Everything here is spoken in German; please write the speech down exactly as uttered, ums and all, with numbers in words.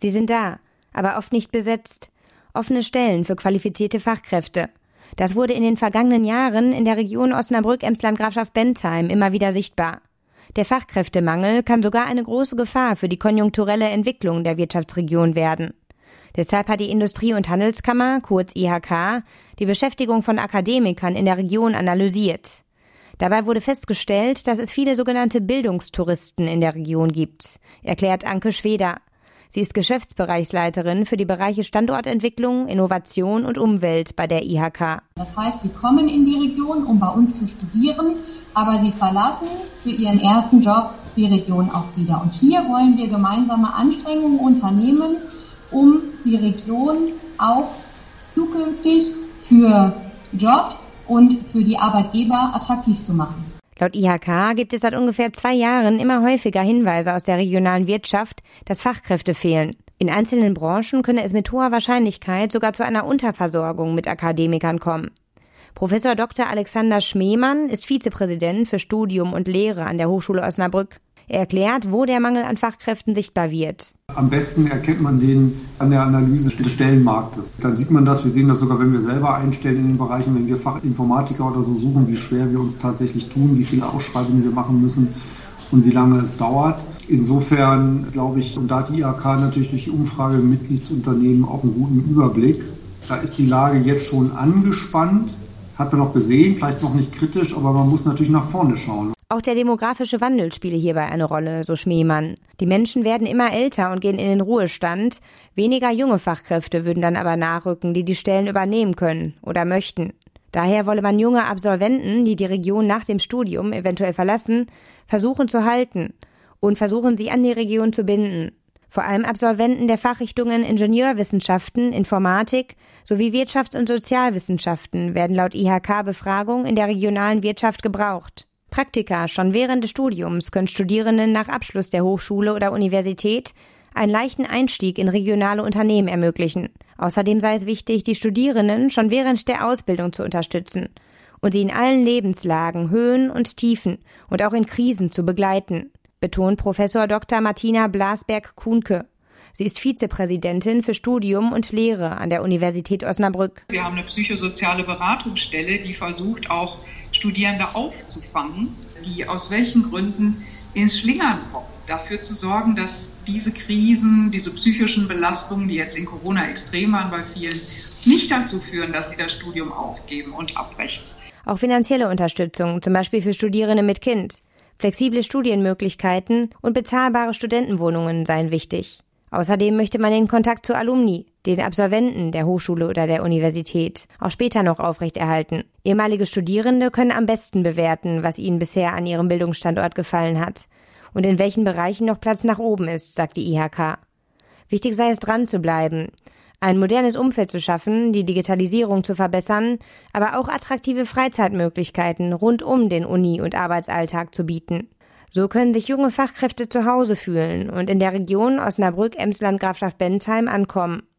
Sie sind da, aber oft nicht besetzt. Offene Stellen für qualifizierte Fachkräfte. Das wurde in den vergangenen Jahren in der Region Osnabrück-Emsland-Grafschaft-Bentheim immer wieder sichtbar. Der Fachkräftemangel kann sogar eine große Gefahr für die konjunkturelle Entwicklung der Wirtschaftsregion werden. Deshalb hat die Industrie- und Handelskammer, kurz I H K, die Beschäftigung von Akademikern in der Region analysiert. Dabei wurde festgestellt, dass es viele sogenannte Bildungstouristen in der Region gibt, erklärt Anke Schweder. Sie ist Geschäftsbereichsleiterin für die Bereiche Standortentwicklung, Innovation und Umwelt bei der I H K. Das heißt, sie kommen in die Region, um bei uns zu studieren, aber sie verlassen für ihren ersten Job die Region auch wieder. Und hier wollen wir gemeinsame Anstrengungen unternehmen, um die Region auch zukünftig für Jobs und für die Arbeitgeber attraktiv zu machen. Laut I H K gibt es seit ungefähr zwei Jahren immer häufiger Hinweise aus der regionalen Wirtschaft, dass Fachkräfte fehlen. In einzelnen Branchen könne es mit hoher Wahrscheinlichkeit sogar zu einer Unterversorgung mit Akademikern kommen. Professor Doktor Alexander Schmeemann ist Vizepräsident für Studium und Lehre an der Hochschule Osnabrück. Er erklärt, wo der Mangel an Fachkräften sichtbar wird. Am besten erkennt man den an der Analyse des Stellenmarktes. Dann sieht man das, wir sehen das sogar, wenn wir selber einstellen in den Bereichen, wenn wir Fachinformatiker oder so suchen, wie schwer wir uns tatsächlich tun, wie viele Ausschreibungen wir machen müssen und wie lange es dauert. Insofern glaube ich, und da hat die I H K natürlich durch die Umfrage im Mitgliedsunternehmen auch einen guten Überblick. Da ist die Lage jetzt schon angespannt, hat man noch gesehen, vielleicht noch nicht kritisch, aber man muss natürlich nach vorne schauen. Auch der demografische Wandel spiele hierbei eine Rolle, so Schmeemann. Die Menschen werden immer älter und gehen in den Ruhestand. Weniger junge Fachkräfte würden dann aber nachrücken, die die Stellen übernehmen können oder möchten. Daher wolle man junge Absolventen, die die Region nach dem Studium eventuell verlassen, versuchen zu halten und versuchen, sie an die Region zu binden. Vor allem Absolventen der Fachrichtungen Ingenieurwissenschaften, Informatik sowie Wirtschafts- und Sozialwissenschaften werden laut I H K-Befragung in der regionalen Wirtschaft gebraucht. Praktika schon während des Studiums können Studierenden nach Abschluss der Hochschule oder Universität einen leichten Einstieg in regionale Unternehmen ermöglichen. Außerdem sei es wichtig, die Studierenden schon während der Ausbildung zu unterstützen und sie in allen Lebenslagen, Höhen und Tiefen und auch in Krisen zu begleiten, betont Professor Doktor Martina Blasberg-Kuhnke. Sie ist Vizepräsidentin für Studium und Lehre an der Universität Osnabrück. Wir haben eine psychosoziale Beratungsstelle, die versucht auch Studierende aufzufangen, die aus welchen Gründen ins Schlingern kommen. Dafür zu sorgen, dass diese Krisen, diese psychischen Belastungen, die jetzt in Corona extrem waren bei vielen, nicht dazu führen, dass sie das Studium aufgeben und abbrechen. Auch finanzielle Unterstützung, zum Beispiel für Studierende mit Kind, flexible Studienmöglichkeiten und bezahlbare Studentenwohnungen seien wichtig. Außerdem möchte man den Kontakt zu Alumni, den Absolventen der Hochschule oder der Universität, auch später noch aufrechterhalten. Ehemalige Studierende können am besten bewerten, was ihnen bisher an ihrem Bildungsstandort gefallen hat und in welchen Bereichen noch Platz nach oben ist, sagt die I H K. Wichtig sei es, dran zu bleiben, ein modernes Umfeld zu schaffen, die Digitalisierung zu verbessern, aber auch attraktive Freizeitmöglichkeiten rund um den Uni- und Arbeitsalltag zu bieten. So können sich junge Fachkräfte zu Hause fühlen und in der Region Osnabrück-Emsland-Grafschaft Bentheim ankommen.